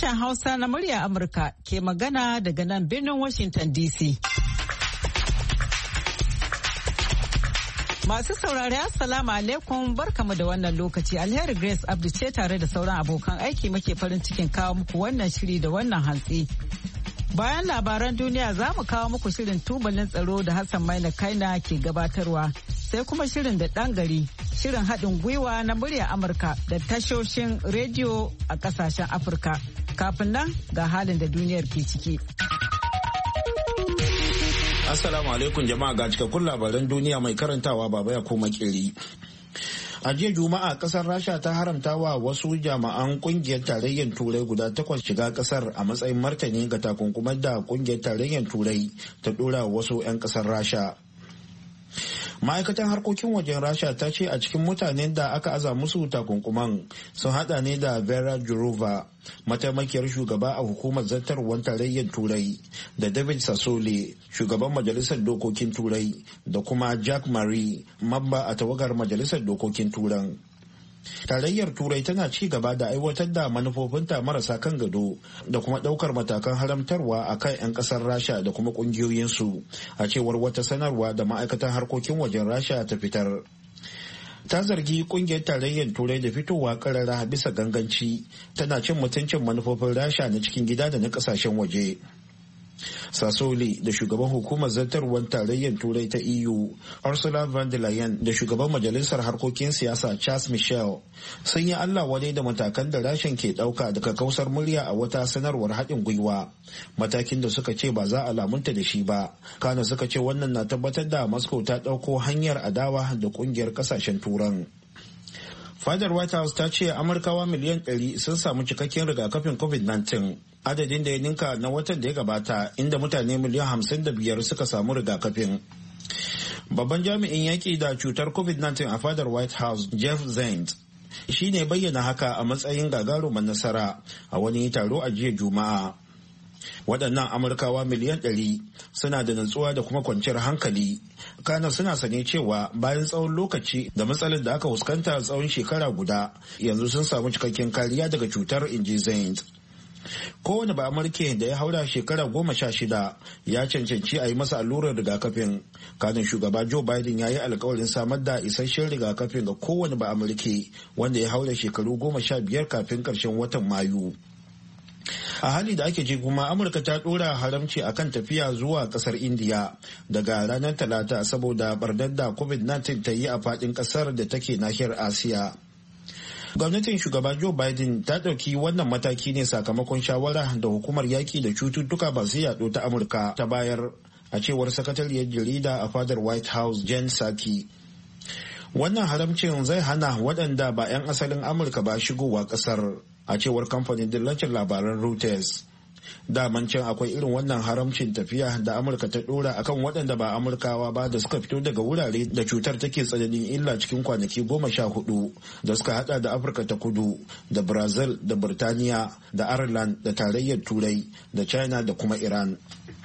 Sashen Hausa na murya Amurka ke magana daga nan birnin Washington DC. Masu saurari Assalamu alaikum barkamu da wannan lokaci. Alheri Grace Abdu ce tare da sauran abokan aiki muke farin cikin kawo muku wannan shiri da wannan hantsi. Bayan labaran duniya za mu kawo muku shirin tubalin tsaro da Hassan Maina Kaina ke gabatarwa. Sai kuma shirin da ɗan gari, shirin haɗin gwiwa na murya Amurka da tashoshin rediyo a ƙasashen Afirka. Kafin nan ga halin da duniyar ke ciki. Assalamu alaikum jama'a, ga cikakkun labaran duniya mai karantawa Baba ya koma Makeri. A jiya Juma'a kasar Rasha ta haramta wa wasu jami'an kungiyar tarayyar Turai guda 8 shiga kasar a matsayin martani ga takunkumar da kungiyar tarayyar Turai ta dora wasu 'yan kasar Rasha. Ma'aikatan harkokin wajen Rasha ta ce a cikin mutanen da aka aza musu takunkuman sun hada ne da Vera Jourova, mataimakiyar shugaba a hukumar zartarwar tarayyar Turai, da David Sassoli, shugaban majalisar dokokin Turai, da kuma Jack Marie, mamba a tawagar majalisar dokokin Turan. Tarayyar Turai tana ci gaba da aiwatar da manufofinta marasa kan gado da kuma daukar matakan haramtarwa a kan 'yan kasar Rasha da kuma kungiyoyinsu, a cewar wata sanarwa da ma'aikatan harkokin wajen Rasha ta fitar. Ta zargi kungiyar tarayyar Turai da fitowa karara bisa ganganci, tana cin mutuncin manufofin Rasha na cikin gida da na kasashen waje. Sassoli da shugaban hukumar zartarwar tarayyar Turai ta EU, Ursula von der Leyen, da shugaban majalisar harkokin siyasa Charles Michel sun yi Allah wadai da matakan da Rashan ke dauka daga kausar murya a wata sanarwar haɗin gwiwa, matakin da suka ce ba za a lamunta da shi ba. Kana suka ce wannan na tabbatar da Moscow ta ɗauko hanyar adawa da ƙungiyar ƙasashen Turan. Fadar White House ta ce Amurkawa miliyan 100 sun samu cikakken rigakafin COVID-19, adadin da ya ninka na watan da ya gabata, inda mutane miliyan 55 suka samu rigakafin. Babban jami'in yaƙi da cutar COVID-19 a fadar White House, Jeff Zients, shi ne bayyana haka a matsayin gagarumar nasara a wani taro a jiya Juma'a. Waɗannan Amurkawa miliyan 100 suna da natsuwa da kuma kwanciyar hankali. Kana suna sane cewa bayan tsawon lokaci da matsalar da aka fuskanta tsawon shekara guda, yanzu sun samu cikakken kariya daga cutar, inji Zain. Kowane ba Amurke da ya haura shekara 16 ya cancanci a yi masa allurar rigakafin. Kanin shugaba Joe Biden ya yi alkawarin samar da isasshen rigakafin ga kowane ba Amurke wanda ya haura shekaru 15 kafin ƙarshen watan Mayu. A hali da ake ji kuma Amurka ta dora haramci akan tafiya zuwa kasar Indiya daga ranar Talata saboda barnar da COVID-19 ta yi a fadin kasar da take nahiyar Asiya. Gwamnatin shugaba Joe Biden ta ɗauki wannan mataki ne sakamakon shawara da hukumar yaki da cututtuka masu yaɗo ta Amurka ta bayar, a cewar sakatariyar jarida a fadar White House Jen Psaki. Wannan haramcin zai hana waɗanda ba 'yan asalin Amurka ba shigowa ƙasar, a cewar kamfanin dillacin labaran Reuters. Daman can akwai irin wannan haramcin tafiya da Amurka ta ɗora akan waɗanda ba Amurkawa ba da suka fito daga wurare da cutar take tsananin illa cikin kwanaki 14 da suka hada da Afirka ta Kudu, da Brazil, da Birtaniya, da Ireland, da Tarayyar Turai, da China da kuma Iran.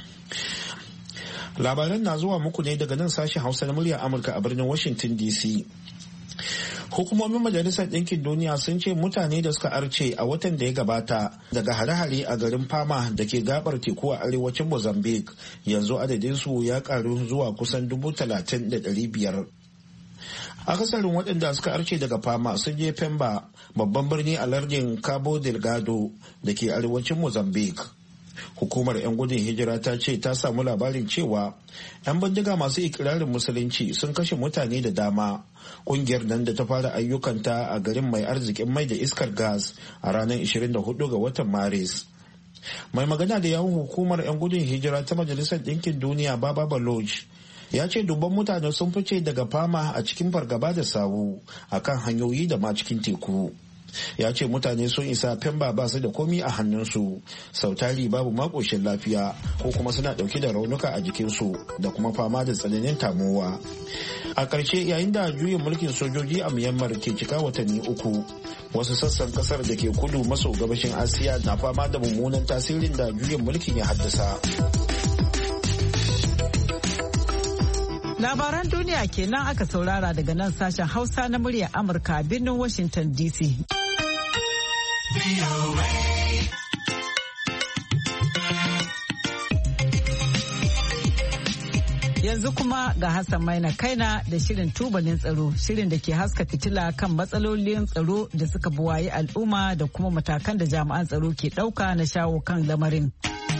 Labaran na zuwa muku ne daga nan sashen Hausa na muryar Amurka a birnin Washington DC. Hukumomin Majalisar Ɗinkin Duniya sun ce mutane da suka arce a watan da ya gabata daga hare-hare a garin Fama da ke gabar teku a arewacin Mozambique yanzu adadinsu ya karu zuwa kusan 30,500. Akasarin waɗanda suka arce daga Fama sun je Pemba, babban birni a lardin Cabo Delgado da ke arewacin Mozambique. Hukumar 'yan gudun hijira ta ce ta samu labarin cewa 'yan bindiga masu ikirarin musulunci sun kashe mutane da dama. Kungiyar nan da ta fara ayyukanta a garin mai arzikin mai da iskar gas a ranar 24 ga watan Maris. Mai magana da yawun hukumar 'yan gudun hijira ta Majalisar Ɗinkin Duniya Baba Baloch ya ce dubban mutane sun fice daga Fama a cikin fargaba da sawu akan hanyoyi da ma cikin teku. Ya ce mutane sun isa Pemba ba su da komi a hannunsu, sautari babu makoshin lafiya ko kuma suna dauke da raunuka a jikinsu da kuma fama da tsananin tamowa. A ƙarshe, yayin da juyin mulkin sojoji a Myanmar ke cika watanni 3, wasu sassan kasar da ke kudu maso gabashin Asiya na fama da mummunan tasirin da juyin mulkin ya haddasa. Labaran duniya kenan aka saurara daga nan sashen Hausa na muryar Amurka a birnin Washington DC. Yanzu kuma ga Hassan Maina Kaina da shirin tubalin tsaro, shirin da ke haska fitila kan matsalolin tsaro da suka buwayi al'umma da kuma matakan da jami'an tsaro ke ɗauka na shawo kan lamarin.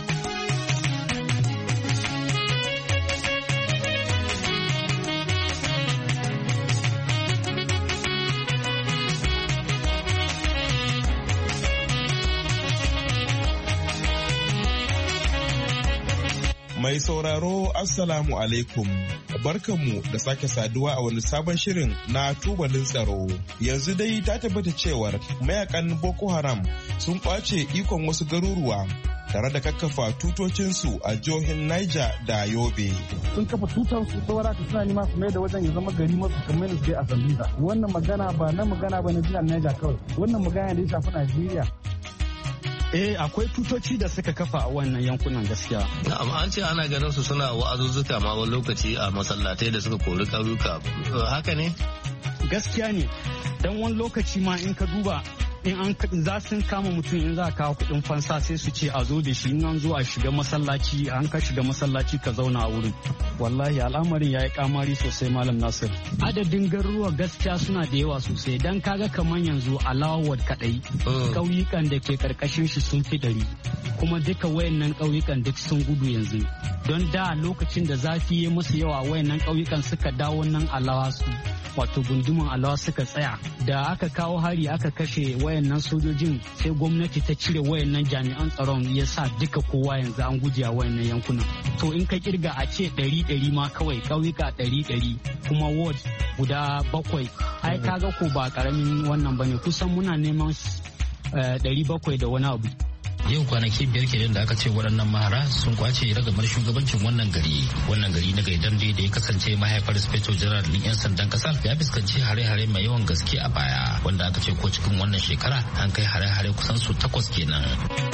Mai sauraro Assalamu alaikum, barkanmu da sake saduwa a wani sabon shirin na tubalin tsaro. Yanzu dai ta tabbata cewar mayakan Boko Haram sun kwace ikon wasu garuruwa tare da kakkafa tutocinsu a jihohin Niger da Yobe. Sun kafa tutansu saboda ka suna nima su mai da wajen ya zama gari masu kamar su kai a Zambiza. Wannan magana ba na jihar Niger kawai, wannan magana da ya shafi Najeriya. Akwai tutoci da suka kafa a wannan yankunan gaskiya. Na'am, an ce ana ganin su suna wa'azuzzuka ma wani lokaci a masallatai da suka kori ƙauyuka. Haka ne? Gaskiya ne. Dan wani lokaci ma in ka duba in an za sun kama mutum in za a kawo kuɗin fansa sai su ce a zo da shi in an zo a shiga masallaci an ka shiga masallaci ka zauna a wurin. Wallahi al'amarin ya yi kamari sosai Malam Nasir. Adadin garuruwa gaskiya suna da yawa sosai dan kaga kaman yanzu Alawad kadai ƙauyukan da ke karkashin shi sun fi 100 kuma duka wayannan ƙauyukan duk sun gudu yanzu. Don da lokacin da zafi ya musu yawa wayannan ƙauyukan suka dawo nan Alawa su wato gunduman Alawa suka tsaya da aka kawo hari aka kashe wayannan sojojin sai gwamnati ta cire wayannan jami'an tsaron ya sa duka kowa yanzu an guje a wayannan yankunan. To in ka kirga a ce 100 ma kawai ƙauyuka 100 kuma ward guda 7 ai kaga ko ba karamin wannan bane kusan muna neman 700 da wani abu. Yau kwanaki 5 kenan da aka ce waɗannan mahara sun kwace ragamar shugabancin wannan gari na Gaidam da ya kasance mahaifar Inspector General din 'yan sandan kasar ya fuskanci hare-hare mai yawan gaske a baya wanda aka ce ko cikin wannan shekara an kai hare-hare kusan su 8 kenan.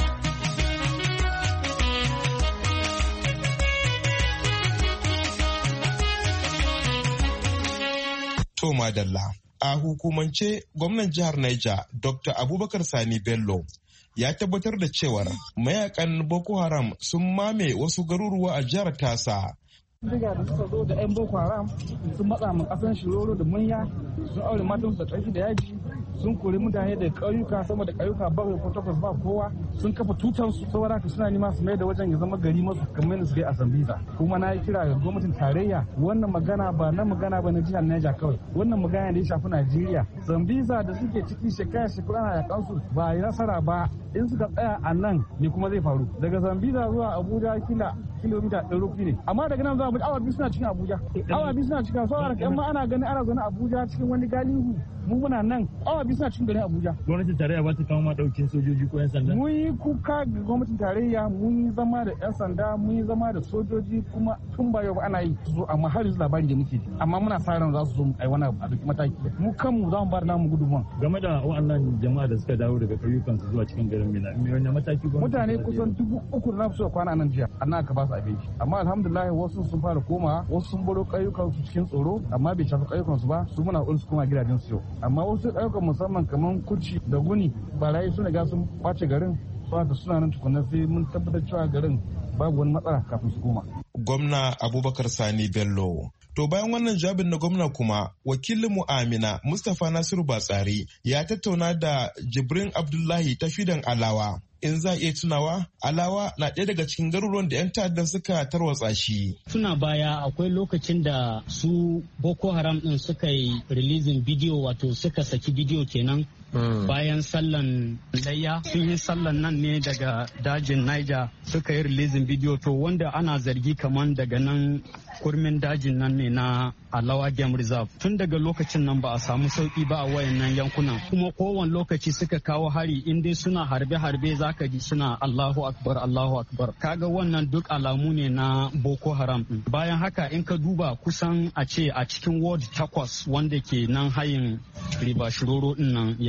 To madalla, a hukumance gwamnan jihar Niger Dr. Abubakar Sani Bello ya tabbatar da cewar mayakan Boko Haram sun mame wasu garuruwa a jihar tasa. Diga da suka zo da 'yan Boko Haram sun matsa mu kasan Shiroro da Munya sun aure matansu da ƙarfi da yaji sun kori mutane da ƙauyuka sama da ƙauyuka 7 ko 8 ba kowa sun kafa tutansu saboda ka suna nima su mai da wajen ya zama gari masu kamar su kai a Zambiza. Kuma na yi kira ga gwamnatin tarayya wannan magana ba na jihar Niger kawai, wannan magana da ya shafi Najeriya. Zambiza da suke ciki shekara na yakansu ba a yi nasara ba, in suka tsaya a nan ne kuma zai faru. Daga Zambiza zuwa Abuja kilomita 100 ne, amma daga nan zuwa Abuja awa 2 suna cikin Abuja. Awa 2 suna cikin saboda kan ma ana ganin ana zaune Abuja cikin wani galihu mu muna nan awa 2 suna cikin garin Abuja. Gwamnatin tarayya ba ta kawo ma daukin sojoji ko 'yan sanda? Mun yi kuka ga gwamnatin tarayya, mun yi zama da 'yan sanda, mun yi zama da sojoji kuma tun ba yau ba ana yi su amma har yanzu labari da muke ji. Amma muna sa ran za su zo ai wani a duk mataki. Mu kanmu za mu ba da namu gudunmuwa. Game da waɗannan jama'a da suka dawo daga ƙauyukansu zuwa cikin garin Mina, me wani mataki gwamnati? Mutane kusan 3,000 na so kwana nan jiya, annan aka ba su abinci. Amma alhamdulillah wasu sun fara koma, wasu sun baro ƙauyukansu cikin tsoro, amma bai shafi ƙauyukansu ba, su muna su koma gidajen su yau. Amma wasu ƙauyukan musamman kamar Kuci da Guni barayi sun riga sun kwace garin, saboda suna nan tukunna sai mun tabbatar cewa garin babu wani matsala kafin su koma. Gwamna Abubakar Sani Bello. To bayan wannan jabin na gwamna kuma wakilinmu Amina Mustapha Nasiru Batsari ya tattauna da Jibrin Abdullahi ta Fidan Alawa. In za a iya tunawa, Alawa na ɗaya daga cikin garuruwan da 'yan ta'addan suka tarwatsa shi. Tuna baya akwai lokacin da su Boko Haram ɗin suka yi releasing bidiyo wato suka saki bidiyo kenan. Bayan sallan layya sun yi sallan nan ne daga dajin Niger suka yi releasing bidiyo to wanda ana zargi kaman daga nan kurmin dajin nan ne na Alawa Game Reserve. Tun daga lokacin nan ba a samu sauki ba a wayannan yankunan kuma kowane lokaci suka kawo hari in dai suna harbe-harbe zaka ji suna Allahu Akbar Allahu Akbar. Kaga wannan duk alamu ne na Boko Haram. Bayan haka in ka duba kusan a ce a cikin ward 8 wanda ke nan hayin Riba Shiroro din nan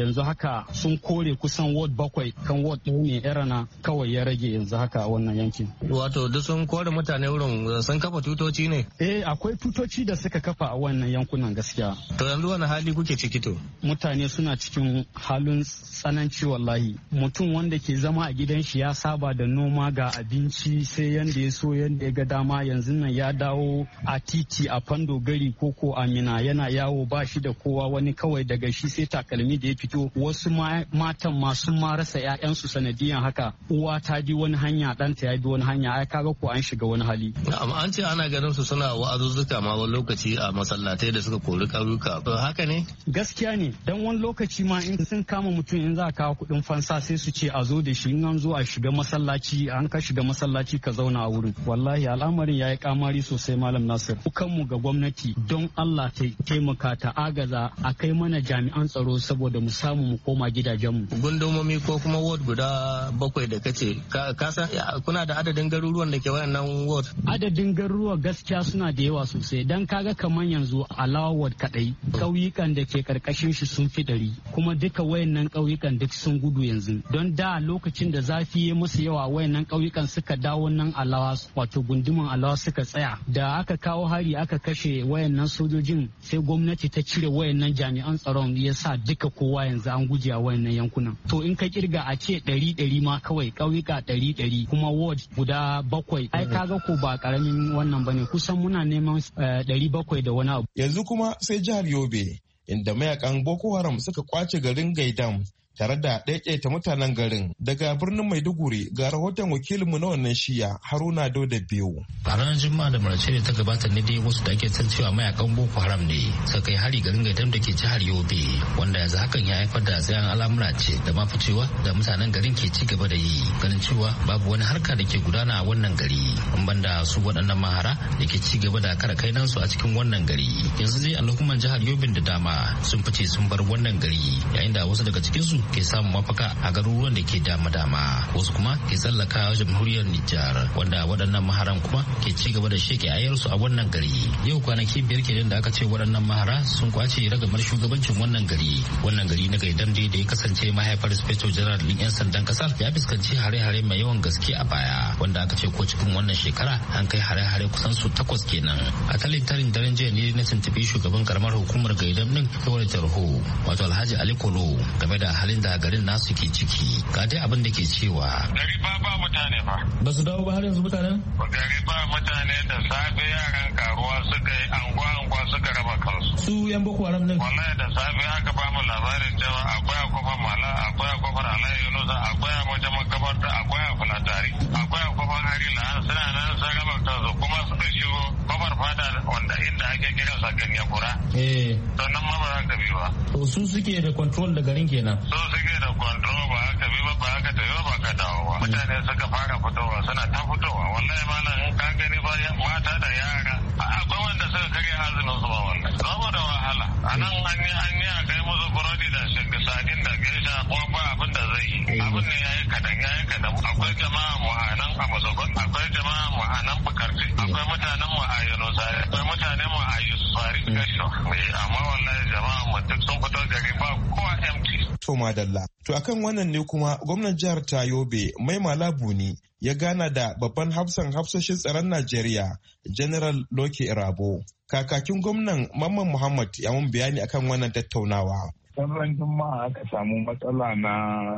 yanzu haka sun kore kusan ward 7 kan ward ɗaya ne Erana kawai ya rage yanzu haka a wannan yankin. Wato duk sun kore mutane wurin, sun kafa tutoci ne? Akwai tutoci da suka kafa a wannan yankunan gaskiya. To yanzu wani hali kuke ciki to? Mutane suna cikin halin tsananci wallahi. Mutum wanda ke zama a gidan shi ya saba da noma ga abinci sai yanda ya so yanda ya ga dama, yanzu nan ya dawo a titi a Fando Gari koko Amina yana yawo ba shi da kowa, wani kawai daga shi sai takalmi da ya fito. Wasu matan ma sun ma rasa 'ya'yansu sanadiyan haka. Uwa ta bi wani hanya, ɗanta ya bi wani hanya, ai kaga ko an shiga wani hali. Amma an ce ana ganin su suna wa'azuzzuka ma wani lokaci a masallatai da suka kori ƙauyuka. Haka ne? Gaskiya ne. Dan wani lokaci ma in sun kama mutum in za a kawo kuɗin fansa sai su ce a zo da shi, in an zo a shiga masallaci, an ka shiga masallaci ka zauna a wurin. Wallahi al'amarin ya yi kamari sosai Malam Nasir. Kanmu ga gwamnati don Allah ta taimaka ta agaza a kai mana jami'an tsaro saboda mu samu mu koma gidajenmu. Gundumomi ko kuma ward guda 7 da kace ka san kuna da adadin garuruwan da ke wayannan ward? Adadin garuruwa gaskiya suna da yawa sosai, dan kaga kamar yanzu Alawa ward kadai ƙauyukan da ke karkashin shi sun fi 100, kuma duka wayannan ƙauyukan duk sun gudu yanzu. Don da lokacin da zafi ya musu yawa wayannan ƙauyukan suka dawo nan Alawa, wato gunduman Alawa suka tsaya. Da aka kawo hari aka kashe wayannan sojojin sai gwamnati ta cire wayannan jami'an tsaron, ya sa duka kowa yanzu an guje a wayannan yankunan. To in ka kirga a ce 100 ma kawai ƙauyuka 100 kuma ward guda 7, ai kaga ko ba karamin wannan bane, kusan muna neman 700 da wani abu. Yanzu kuma sai jihar Yobe inda mayakan Boko Haram suka kwace garin Gaidam tare da ɗaiɗaita mutanen garin. Daga birnin Maiduguri ga rahoton wakilinmu na wannan shiya Haruna Dauda biyu. A ranar Juma'a da Marace ne ta gabata ne dai wasu da ake san cewa mayakan Boko Haram ne suka kai hari garin Gaidam da ke jihar Yobe, wanda yanzu hakan ya haifar da tsayan al'amura ce da ma ficewa da mutanen garin ke ci gaba da yi, ganin cewa babu wani harka da ke gudana a wannan gari in banda su waɗannan mahara da ke ci gaba da kare kainansu a cikin wannan gari. Yanzu dai al'umman jihar Yobe da dama sun fice sun bar wannan gari, yayin da wasu daga cikinsu ke samun mafaka a garuruwan da ke dama-dama, wasu kuma ke tsallaka jamhuriyar Nijar, wanda waɗannan maharan kuma ke ci gaba da sheke ayarsu a wannan gari. Yau kwanaki 5 kenan da aka ce waɗannan mahara sun kwace ragamar shugabancin wannan gari na Gaidam da ya kasance mahaifar Inspector General din 'yan sandan kasar ya fuskanci hare-hare mai yawan gaske a baya, wanda aka ce ko cikin wannan shekara an kai hare-hare kusan su 8 kenan. A talin tarin daren jiya ne na tuntubi shugaban karamar hukumar Gaidam din kawai tarho, wato Alhaji Ali Kolo, game da halin da garin nasu ke ciki. Ga dai abin da ke cewa gari ba mutane ba su dawo ba har yanzu mutanen? Gari ba mutane, da safe yaran karuwa suka yi anguwa suka raba kansu. Su yan Boko Haram ne? Wallahi da safe aka ba mu labarin cewa akwai a kofar Mala, akwai a kofar Alayi Yunusa, akwai a wajen makabarta, akwai a Fulatari, akwai a kofar Harila, suna nan sun raba kansu kuma suka shigo kofar fada wanda inda ake kiransa Ganyakura. Sannan ma ba za ka bi ba. To su suke da control da garin kenan? Su suke da control, ba haka bi ba haka tafi ba ka dawo ba. Mutane suka fara fitowa suna ta fitowa, wallahi malam in ka gani ba mata da yara akwai wanda suka karya azumin su ba wallahi. Saboda wahala a nan an yi a kai musu burodi da sadin da geisha kuma ba abin da zai yi. Abin ne ya yi kadan. Akwai jama'a mu a nan a Mazagon, akwai jama'a mu a nan Bukarti, akwai mutanen mu a Yunusa, akwai mutanen mu a Yusufari Gasho. Amma wallahi jama'a mu duk sun fito gari ba kowa empty. To madalla. To akan wannan ne kuma gwamnan jihar ta Yobe Mai Malabu ne ya gana da babban hafsoshin tsaron Najeriya General Loke Irabo. Kakakin gwamnan Mamman Muhammad ya mun bayani akan wannan tattaunawa. ran juma'a aka samu matsala na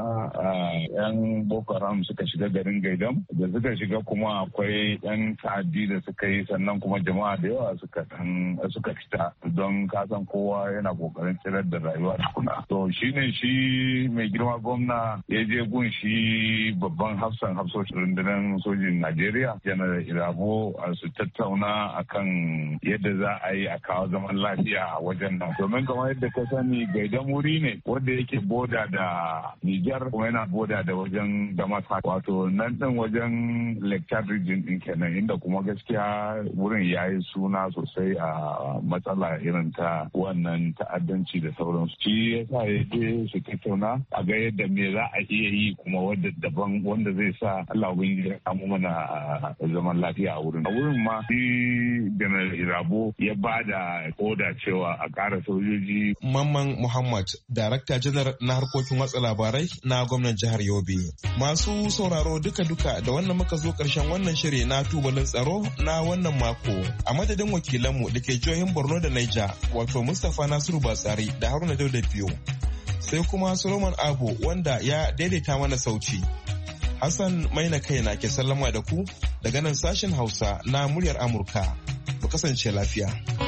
yan boko haram suka shiga garin gaidam, da suka shiga kuma akwai yan ta'addi da suka yi, sannan kuma jama'a da yawa suka fita don kasan kowa yana kokarin tsirar da rayuwa tukuna. To shine shi mai girma gwamna ya je gun shi babban hafsoshin rundunar sojin Najeriya Janar Irabo su tattauna akan yadda za a yi a kawo zaman lafiya a wajen nan, domin kamar yadda ka sani gaidam wuri ne wanda yake boda da Nijar kuma yana boda da wajen Damasa, wato nan din wajen Lake Chad region din kenan, inda kuma gaskiya wurin ya yi suna sosai a matsala irin ta wannan ta'addanci da sauransu. Shi ya sa ya je su tattauna a ga yadda me za a iya yi kuma wadda daban wanda zai sa Allah ubangiji ya samu mana zaman lafiya a wurin. A wurin ma shi Janar Irabo ya ba da oda cewa a ƙara sojoji. Mamman Muhammad Muhammad, Darakta Janar na harkokin watsa labarai na gwamnan jihar Yobe. Masu sauraro duka-duka da wannan muka zo ƙarshen wannan shiri na tubalin tsaro na wannan mako. A madadin wakilanmu da ke jihohin Borno da Niger, wato Mustapha Nasiru Batsari da Haruna Dauda Biyo. Sai kuma Solomon Abu wanda ya daidaita mana sauti. Hassan Maina kaina ke sallama da ku daga nan sashen Hausa na muryar Amurka. Mu kasance lafiya.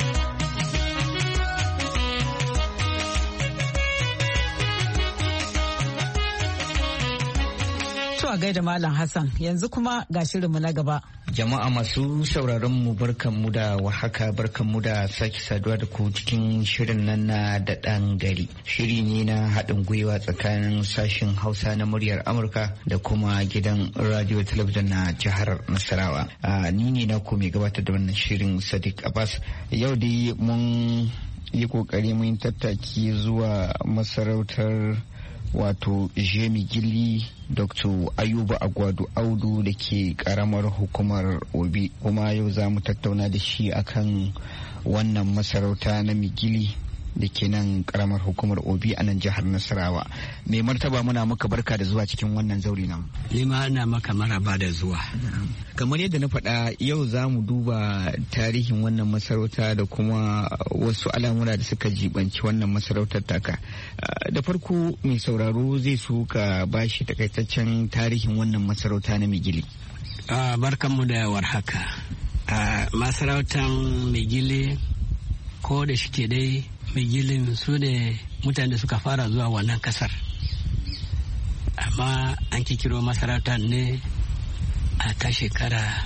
A gaida Malam Hassan, yanzu kuma ga shirinmu na gaba. Jama'a masu sauraron mu barkanmu da wahaka, barkanmu da sake saduwa da ku cikin shirin nan na da ɗan gari. Shiri ne na haɗin gwiwa tsakanin sashen Hausa na muryar Amurka da kuma gidan radio talabijin na jihar Nasarawa. Ni ne na ku mai gabatar da wannan shirin Sadiq Abbas. Yau dai mun yi kokari mun tattaki zuwa masarautar wato Jemi Gili Dr. Ayuba Agwadu Audu da ke karamar hukumar Obi, kuma yau za mu tattauna da shi akan wannan masarauta na Migili da ke nan karamar hukumar Obi a nan jihar Nasarawa. Mai martaba muna maka barka da zuwa cikin wannan zauri nan. Ni ma ina maka maraba da zuwa. Kamar yadda na faɗa yau za mu duba tarihin wannan masarauta da kuma wasu al'amura da suka jibanci wannan masarautar taka. Da farko mai sauraro zai so ka bashi takaitaccen tarihin wannan masarauta na Migili. Barkanmu da warhaka. Masarautar Migili ko da shike dai Migilin su ne mutane da suka fara zuwa wannan kasar, amma an kikiro masarautar ne a ta shekara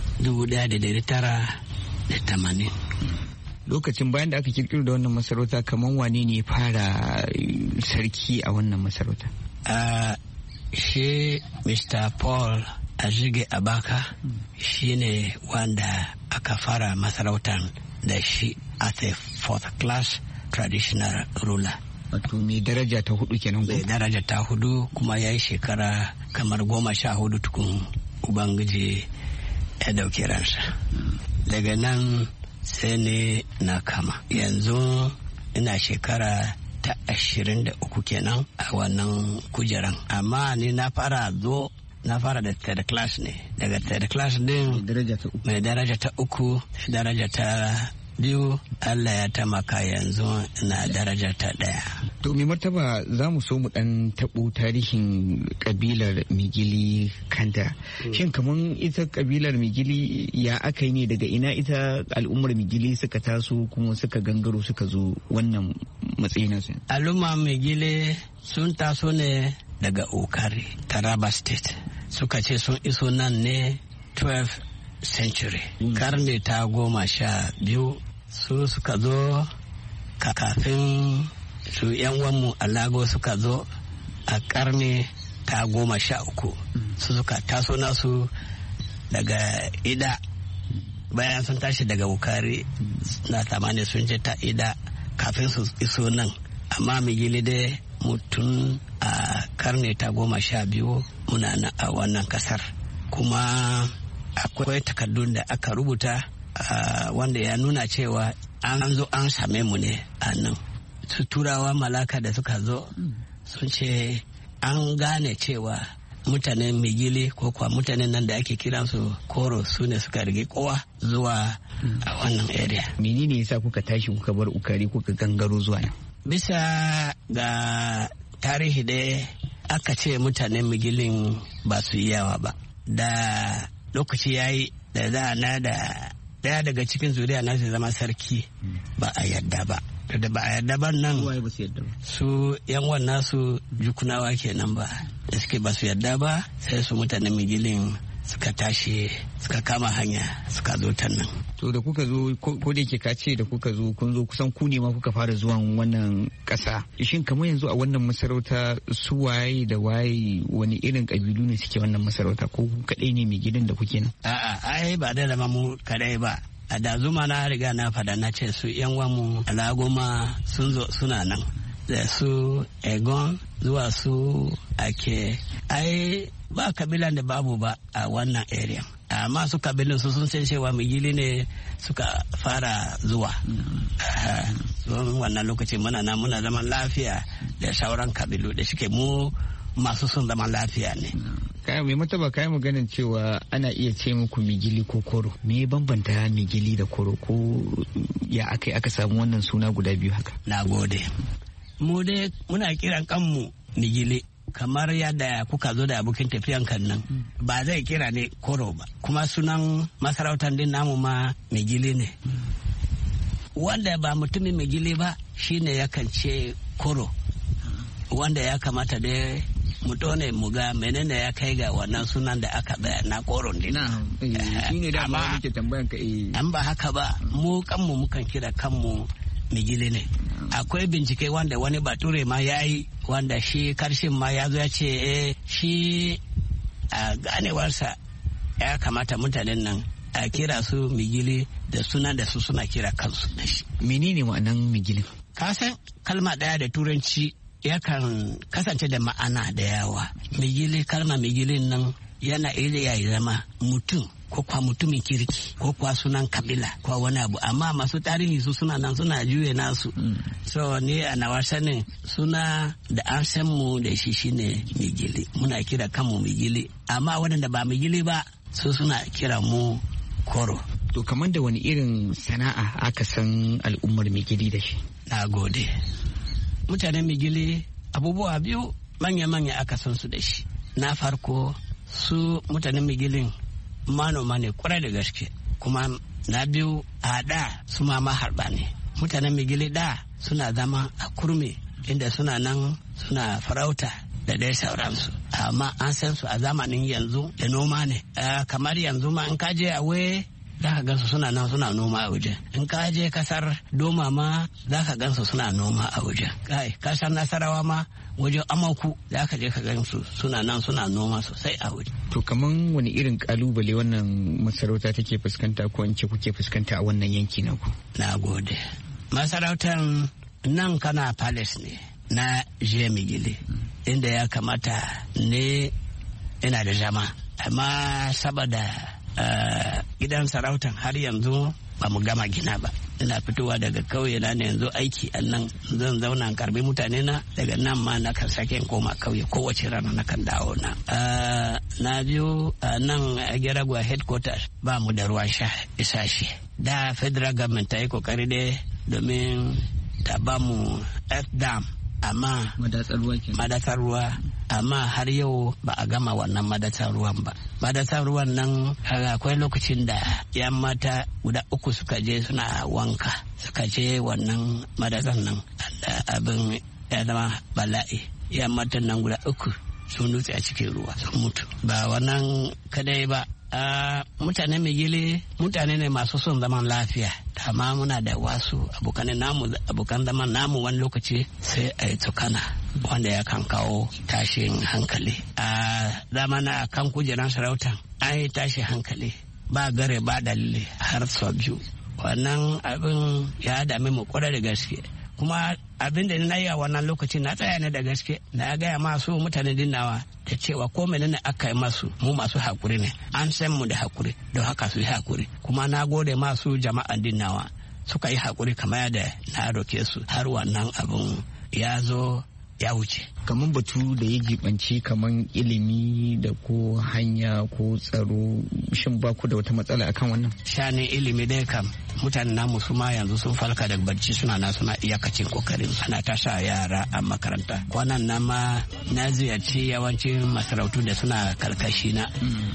1980. Lokacin bayan da aka kirkiro da wannan masarauta, kamar wane ne fara sarki a wannan masarauta? Shi Mr. Paul Azige Abaka shi ne wanda aka fara masarautar da shi as a fourth class traditional ruler. Wato mai daraja ta hudu kenan. Mai daraja ta hudu, kuma ya yi shekara kamar 14 tukun Ubangiji ya dauke ransa. Daga nan sai ne na kama. Yanzu ina shekara ta 23 kenan a wannan kujeran. Amma ni na fara da third class ne. Daga third class din mai daraja ta uku, daraja ta 2, Allah ya tamaka yanzu na daraja ta 1. To mai martaba za mu so mu dan tabo tarihin kabilar Migili kanta. Shin kaman ita kabilar Migili ya aka yi ne, daga ina ita al'ummar Migili suka taso kuma suka gangaro suka zo wannan matsayin su? Al'ummar Migili sun taso ne daga Okari, Taraba State. Suka ce sun iso nan ne 12th century. Karni ta 12 su suka zo kafin su yan wanmu a Lago suka zo a karni ta 13. Su suka taso nasu daga Ida. Bayan sun tashi daga Ukari na tamani sun je ta Ida kafin su iso nan. Amma Migili dai mutum a karni ta 12 muna na a wannan kasar. Kuma akwai takardun da aka rubuta wanda ya nuna cewa an zo an same mu ne a nan. Su turawa malaka da suka zo sun ce an gane cewa mutanen Migili ko kuwa mutanen nan da ake kiransu Koro su ne suka rige kowa zuwa a wannan area. Menene yasa kuka tashi kuka bar Ukari kuka gangaro zuwa nan? Bisa ga tarihi dai aka ce mutanen Migilin ba su yi yawa ba. Da lokaci ya yi da za na da daya daga cikin zuriya na su zama sarki, ba a yadda ba. Da ba a yadda ba nan su yan wannan su jukunawa kenan ba, da suke ba su yadda ba, sai su mutanen Migilin suka tashi suka kama hanya suka zo ta nan. To da kuka zo, ko da yake kace da kuka zo kun zo kusan ku ne ma kuka fara zuwan wannan kasa. Shin kamar yanzu a wannan masarauta su waye da waye, wani irin kabilu ne suke wannan masarauta, ko ku kadai ne mai gidan da kuke nan? A'a, ai ba da mu kadai ba. A da zuma na riga na fada na ce su yan wamu Alagoma sun zo suna nan. Da su Egon zuwa su Ake. Ai ba kabilan da babu ba a wannan area. amma su kabilun su sun san cewa migili ne suka fara zuwa. Wannan lokaci muna zaman lafiya da sauran kabilu da suke mu masu son zaman lafiya ne. Kaya mai mataba kayan maganin cewa ana iya ce muku migili ko koro. Me bambanta migili da koro ko ya aka samu wannan suna guda biyu haka? Na gode. Mu dai muna kiran kanmu migili. Kamar yadda kuka zo da abokin tafiyan kan nan ba zai kira ne koro ba, kuma sunan masarautar din namu ma migili ne. Wanda ba mutumin migili ba shine yakan ce koro, wanda ya kamata dai mu tone mu ga menene ya kai ga wannan sunan da aka bayar na koron din. Shine da ba nake tambayan ka an ba haka ba mu kanmu mukan kira kanmu migili ne. Akwai bincike wanda wani bature ma ya yi wanda shi karshen ma ya zo ya ce shi a ganewarsa ya kamata mutanen nan a kira su migili da sunan da su suna kira kansu da shi. Menene ma'anan migili? Kasan kalma daya da turanci yakan kasance da ma'ana da yawa. Migili, kalma migilin nan yana iya zama mutum ko kwa mutumin kirki ko kwa sunan kabila ko wani abu, amma masu tarihi su suna nan suna juye nasu. So ni a nawa sanin suna da an san mu da shi shine migili, muna kira kanmu migili, amma waɗanda ba migili ba su suna kira mu koro. To kamar da wani irin sana'a aka san al'ummar migili da shi? Na gode. Mutanen migili abubuwa biyu manya-manya aka san su da shi. Na farko su mutanen migilin manoma ne kwarai da gaske, kuma na biyu a da su ma maharba ne. Mutanen migili da suna zama a kurmi inda suna nan suna farauta da dai sauransu, amma an san su a zamanin yanzu da noma ne. Kamar yanzu ma in kaje a waye za ka gansu suna nan suna noma a wajen. In ka je kasar Doma ma za ka gansu suna noma a wajen. Kasar Nasarawa ma wajen Amaku za ka je ka gansu suna nan suna noma sosai a wajen. To kaman wani irin kalubale wannan masarauta take fuskanta ko in ce kuke fuskanta a wannan yanki na ku? Na gode. Masarautar nan kana palace ne na Jemigili inda ya kamata ne ina da zama, amma saboda gidan sarautan har yanzu ba mu gama gina ba. Ina fitowa daga kauye na yanzu aiki a nan, zan zauna karbi mutane na daga nan ma na kan sake koma kauye kowace rana na kan dawo na. Na biyu nan a Geragwa headquarters ba mu da ruwan sha isashe. Da federal government ta yi kokari dai domin ta ba mu dam, amma madatsar ruwa amma har yau ba a gama wannan madatsar ruwan ba. Madatsar ruwan nan akwai lokacin da yan mata guda 3 suka je suna wanka, suka je wannan madatsar nan, abin ya zama bala'i. Yan matan nan guda 3 sun nutse a cikin ruwa sun mutu. Ba wannan kadai ba, mutane Migili mutane ne masu son zaman lafiya, amma muna da wasu abokan zaman namu wani lokaci sai a yi tsokana wanda ya kan kawo tashin hankali. A zamana kan kujeran sarauta an yi tashin hankali ba gare ba dalili har sau 2. Wannan abin ya dame mu kwarai da gaske, kuma abin da na yi a wannan lokacin na tsaya ne da gaske, na gaya masu mutane dinnawa da cewa ko menene aka yi masu mu masu hakuri ne, an san mu da hakuri, don haka su yi hakuri. Kuma na gode masu jama'an dinnawa suka yi hakuri kamar yadda na roke su har wannan abin ya zo ya wuce. Kamar batu da ya jibanci kamar ilimi da ko hanya ko tsaro, shin ba ku da wata matsala akan wannan? Shanin ilimi dai kam mutanen namu su ma yanzu sun falka daga barci, suna iyakacin kokarin ana ta sa yara a makaranta. Kwanan nan ma na ziyarci yawancin masarautu da suna karkashi na,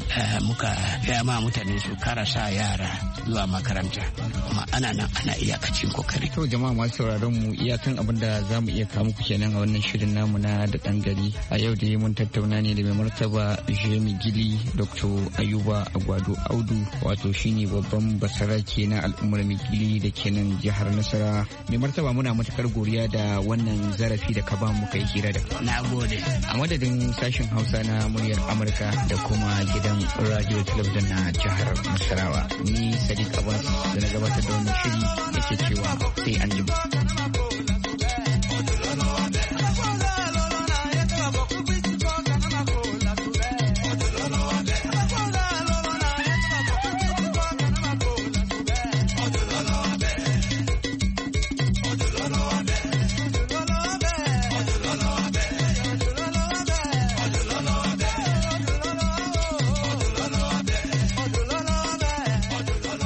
muka gaya ma mutane su kara sa yara zuwa makaranta, kuma ana nan ana iyakacin kokari. To jama'a masu sauraron mu, iyakan abin da za mu iya kawo muku kenan a wannan shirin namu na da ɗan gari. A yau da mun tattauna ne da mai martaba Jemigili Dr. Ayuba Agwado Audu, wato shine babban basarake na al'ummar Migili da kenan jihar Nasarawa. Mai martaba muna matukar godiya da wannan zarafi da ka ba mu kai hira da. Na gode. A madadin sashen Hausa na muryar Amurka da kuma gidan radio talabijin na jihar Nasarawa, ni Sadiq Abbas da na gabatar da wannan shiri yake cewa sai an jima.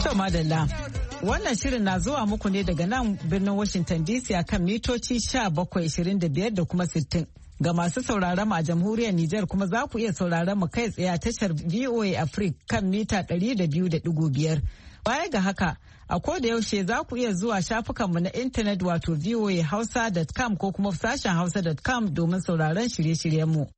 To madalla. Wannan shirin na zuwa muku ne daga nan birnin Washington DC a kan mitoci 1725 da kuma 60. Ga masu sauraron mu a jamhuriyar Nijar kuma za ku iya sauraron mu kai tsaye a tashar VOA Africa kan mita 200.5. Baya ga haka, a koda yaushe za ku iya zuwa shafukanmu na intanet wato voahausa.com ko kuma sashen hausa.com domin sauraron shirye-shiryenmu.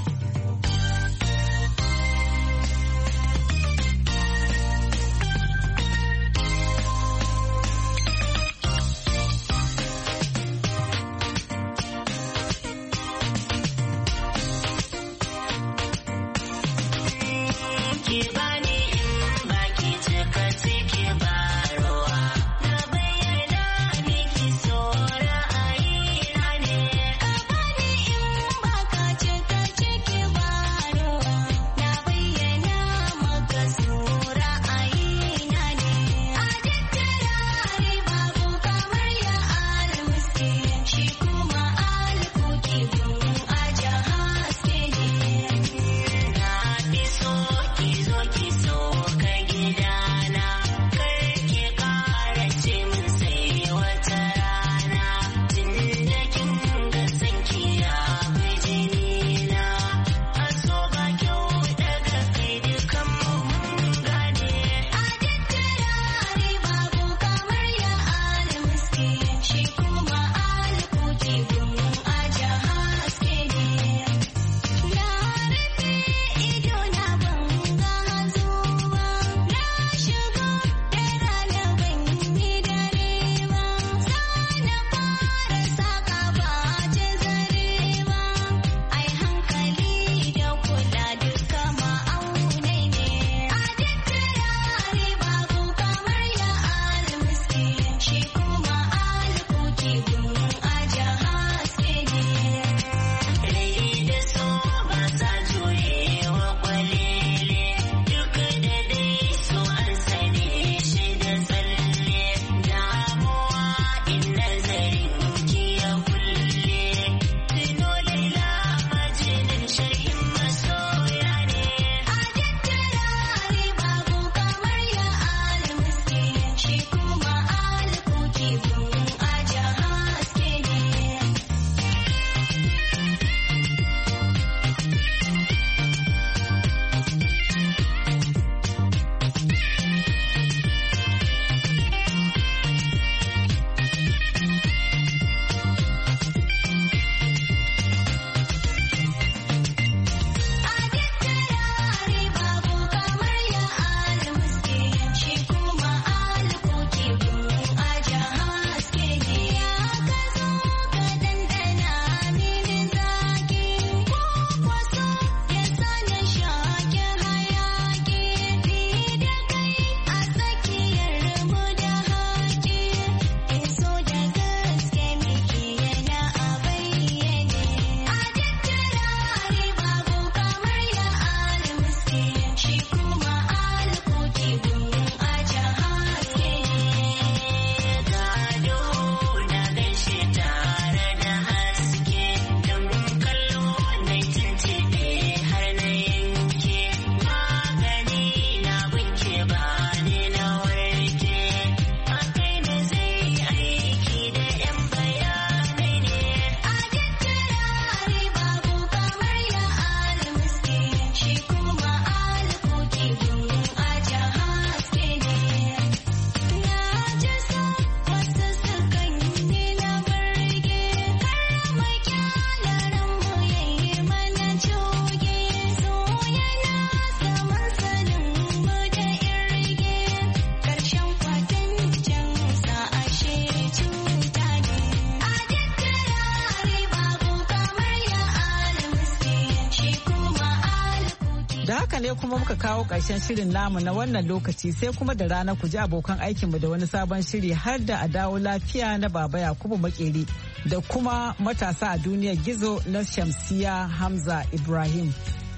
haka ne kuma muka kawo ƙarshen shirin namu na wannan lokaci sai kuma da rana ku ji abokan aikinmu da wani sabon shiri har da a dawo lafiya na Baba Yakubu Makeri da kuma matasa a duniyar gizo na Shamsiya Hamza Ibrahim.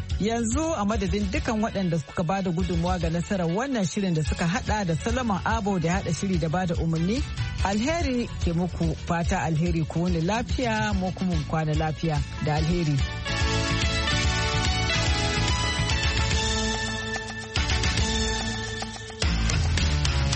Yanzu a madadin dukan waɗanda suka ba da gudunmawa ga nasarar wannan shirin da suka hada da Solomon Abo da hada shiri da ba da umarni, alheri ke muku fata alheri ku wani lafiya mu kuma kwana lafiya da alheri.